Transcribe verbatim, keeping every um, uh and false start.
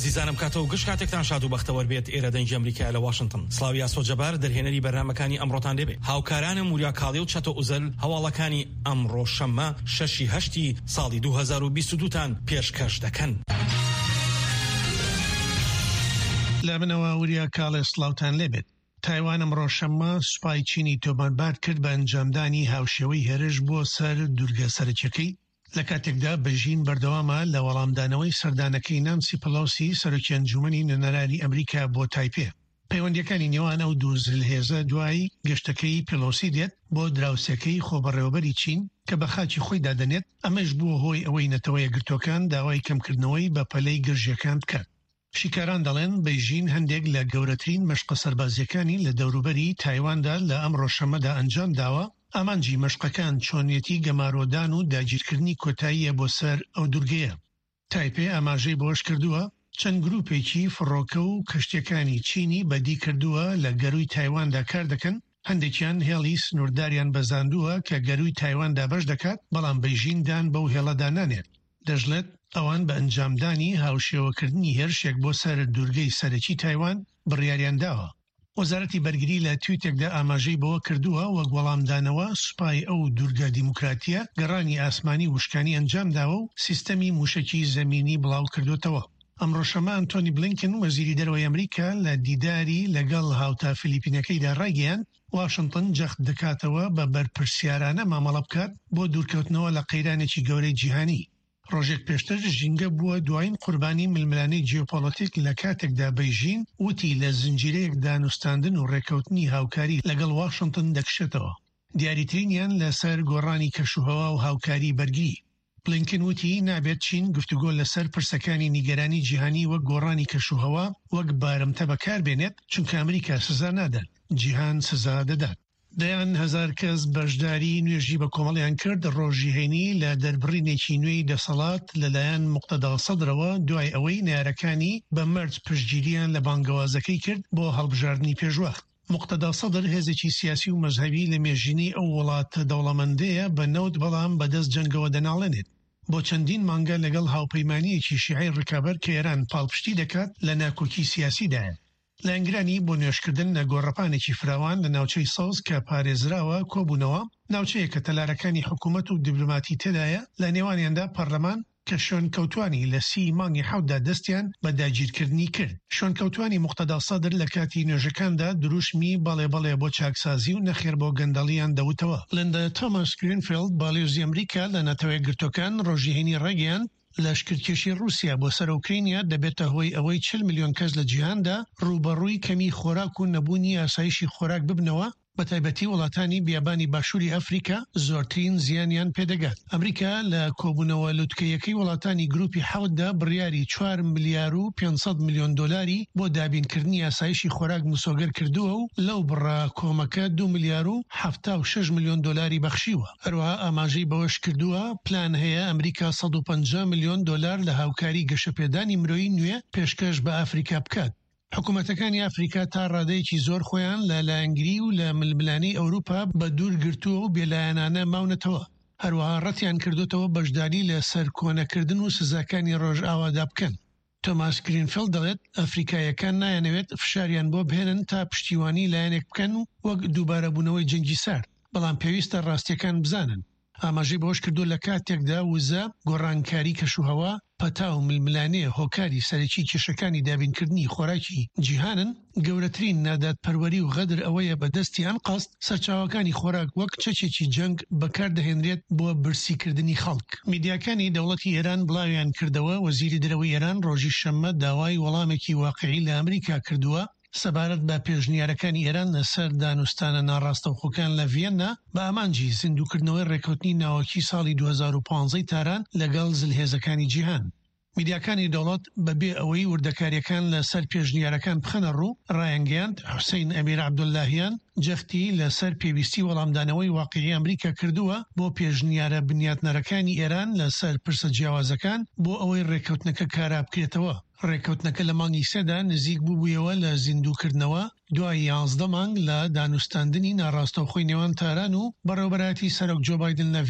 عزیزانم کاتەوە گشت کاتێکتان شاد و بەختەوەر بێت ئێرە دەنگی ئەمریکا لە واشنگتن. سڵاوی ئاسۆجەبار دەرهێنەری بەرنامەکانی ئەمڕۆتان دەبێت. هاوکارانم وریا کاڵی و چەتۆ ئوزەل هەواڵەکانی ئەمڕۆ شەممە شەشی هەشتی ساڵی دوو هەزار و بیست و دوو تان پێشکەش دەکەن. لە منەوە وریا کاڵێ سڵاوتان لێبێت. تایوان ئەمڕۆ شەممە سوپای چینی تۆماربار کرد بە ئەنجامدانی هاوشێوەی هێرش بۆ سەر دوورگە سەرەکیەکەی، لە کاتێکدا بەژین بەردەوامە لە وەڵامدانەوەی سەردانەکەی نانسی پەلۆسی سەرۆکی ئەنجومەنی نوێنەرانی ئەمریکا بۆ تایپێ. پەیوەندیەکانی نێوان ئەو دوو زلهێزە دوای گەشتەکەی پەلۆسی دێت بۆ دراوسەکەی خۆبەڕێوەبەری چین کە بە خاچی خۆی دادەنێت. ئەمەش بووە هۆی ئەوەی نەتەوە یەکگرتوەکان داوای کەمکردنەوەی بە پەلەی گرژیەکان بکات. شیکاران دەڵێن بەیژین هەندێک لە گەورەترین مەشقە سەربازیەکانی لە دەوروبەری تایواندا لە ئەمڕۆ شەممەدا ئەنجام داوە. ئامانجی مەشقەکان چۆنیەتی گەمارۆدان و داگیرکردنی کۆتاییە بۆ سەر ئەو دوورگەیە. تایپێ ئاماژەی بۆش کردووە چەند گروپێکی فڕۆکە و کەشتیەکانی چینی بەدی کردووە لە گەروی تایواندا کار دەکەن. هەندێکیان هێڵی سنوورداریان بەزاندووە کە گەروی تایواندا بەش دەکات، بەڵام بەیژیندان بەو هێڵەدا نانێت. دەژڵێت ئەوان بە ئەنجامدانی هاوشێوەکردنی هێرشێک بۆ سەر دوورگەی سەرەکی تایوان بڕیاریان داوە. وەزارەتی بەرگری لە تویتێکدا ئاماژەی بەوە کردووە وەک وەڵامدانەوە سوپای ئەو دوورگە دیموکراتیە گەڕانی ئاسمانی وشکانی ئەنجام داوە و سیستەمی موشکی زەمینی بڵاو کردوتەوە. ئەمڕۆ شەممە ئەنتۆنی بلینکن وەزیری دەرەوەی ئەمریکا لە دیداری لەگەڵ هاوتا فلیپینەکەیدا ڕایگەیاند واشنگتن جەخت دەکاتەوە بە بەرپرسیارانە مامەڵە بکات بۆ دوورکەوتنەوە لە قەیرانێکی گەورەی جیهانی. ڕۆژێک پێشتر ژینگە بووە دوایین قوربانی ململانەی جیۆپۆلیتیک لە کاتێکدا بەیژین وتی لە زنجیرەیەک دانوستاندن و ڕێکەوتنی هاوکاری لەگەڵ واشنگتن دەکشێتەوە. دیاریترینیان لەسەر گۆڕانی کەشوهەوا و هاوکاری بەرگری. بلینکن وتی نابێت چین گفتوگۆ لەسەر پرسەکانی نیگەرانی جیهانی وەک گۆڕانی کەشوهەوا وەک بارمتە بەکاربێنێت، چونکە ئەمریکا سزا نادات، جیهان سزا دەدات. دەیان هەزار کەس بەشداری نوێژی بە کۆمەڵیان کرد ڕۆژی هەینی لە دەربڕینێکی نوێی دەسەڵات لەلایەن موقتەدا سەدرەوە دوای ئەوەی نارەکانی بە مەرج پشتگیریان لە بانگەوازەکەی کرد بۆ هەڵبژاردننی پێشوەخت. موقتەدا سەدر هێزێکی سیاسی و مەذهبی لە مێژینی ئەو وڵاتە دەوڵەمەندەیە بە نەوت بەڵام بەدەست جەنگەوە دەناڵێنێت. بۆ چەندین مانگە لەگەڵ هاوپەیمانیەکی شیعەی ڕکابەر کە ئێران پاڵپشتی دەکات لە ناکۆکی سیاسیدایە. لە ئەنگرانی بۆ نوێشکردن لە گۆڕەپانێکی فراوان لە ناوچەی سەوز کە پارێزراوە کۆبوونەوە، ناوچەیە کە تەلارەکانی حکوومەت و دیبلۆماتی تێدایە، لە نێوانیاندا پەرلەمان کە شۆنکەوتوانی لە سی مانگی حەوتدا دەستیان بە داگیرکردنی کرد. شۆنکەوتوانی موقتەدا سەدر لە کاتی نوێژەکاندا دروشمی بەڵێ بەڵێ بۆ چاکسازی و نەخێر بۆ گەندەڵیان دەوتەوە. لەندە تۆماس گرینفیلد باڵێۆزی ئەمریکا لە نەتەوەی گرتوەکان ڕۆژی هەینی ڕێگەیان لەشکردکێشی رووسیا بۆ سەر ئوکرینیا دەبێتە هۆی ئەوەی چل میلیۆن کەس لە جیهاندا ڕوبەڕووی کەمی خۆراک و نەبوونی ئاسایشی خۆراک ببنەوە، بە تایبەتی وڵاتانی بیابانی باشووری ئەفریقا زۆرترین زیانیان پێدەگات. ئەمریکا لە کۆبوونەوە لوتکەیەکەی وڵاتانی گروپی حەوتدا بڕیاری چوار ملیار و پێنج میلیۆن دۆلاری بۆ دابینکردنی ئاسایشی خۆراک مسۆگەر کردووە و لەو بڕا کۆمەکە دو ملیار و هەفتاد و شەش میلیۆن دۆلاری بەخشیوە. هەروەها ئاماژەی بەوەش کردووە پلان هەیە ئەمریکا سەد و پەنجا میلیۆن دۆلار لە هاوکاری گەشەپێدانی مرۆیی نوێ پێشکەش بە ئەفریقا بکات. حکوومەتەکانی ئەفریقا تا ڕادەیەکی زۆر خۆیان لە لایەنگری و لە ململانی ئەوروپا بە دوور گرتووە و بێلایەنانە ماونەتەوە. هەروەها ڕەتیان کردوتەوە بەشداری لە سەر کۆنەکردن و سزاکانی ڕۆژ ئاوادا بکەن. تۆماس گرینفیلد دەڵێت ئەفریقایەکان نایەنەوێت فشاریان بۆ بهێنن تا پشتیوانی لایەنێک بکەن و وەک دووبارەبوونەوەی جەنگی سارد، بەڵام پێویستە ڕاستیەکان بزانن. ئاماژەی بۆش کردو لە کاتێکدا وزە گۆڕانکاری کەشوهەوا پەتا و ململانەیە هۆکاری سەرەکی کێشەکانی دابینکردنی خۆراکی جیهانن. گەورەترین نادات پەروەری و غەدر ئەوەیە بەدەستی ئەم قەست سەرچاوەکانی خۆراک وەک چەکێکی جەنگ بەکاردەهێنرێت بۆ برسیکردنی خەڵک. میدیاکانی دەوڵەتی ئێران بڵاویان کردەوە وەزیری دەرەوەی ئێران ڕۆژی شەممە داوای وەڵامێکی واقعی لە ئەمریکا کردووە سەبارەت بە پێشنیارەکانی ئێران لەسەر دانوستانە ناڕاستەوخۆکان لە ڤیەننا بە ئامانجی زیندووکردنەوەی ڕێکەوتنی ناوەکی ساڵی دوو هەزار و پانزە تاران لەگەڵ زلهێزەکانی جیهان. میدیاکانی دەوڵەت بەبێ ئەوەی وردەکاریەکان لەسەر پێشنیارەکان بخەنە ڕوو ڕایەنگەیاند حوسین ئەمیر عەبدوڵلاهیان جەختی لەسەر پێویستی وەڵامدانەوەی واقعی ئەمریکا کردووە بۆ پێشنیارە بنیاتنەرەکانی ئێران لەسەر پرسە جیاوازەکان بۆ ئەوەی ڕێکەوتنەکە کارا بکرێتەوە. ڕێکەوتنەکە لە مانگی سێدا نزیک بووبوویەوە لە زیندووکردنەوە دوای یازدە مانگ لە دانوستاندنی ناڕاستەوخۆی نێوان تاران و بەڕێوەبەرایەتی سەرۆک جۆ بایدن لە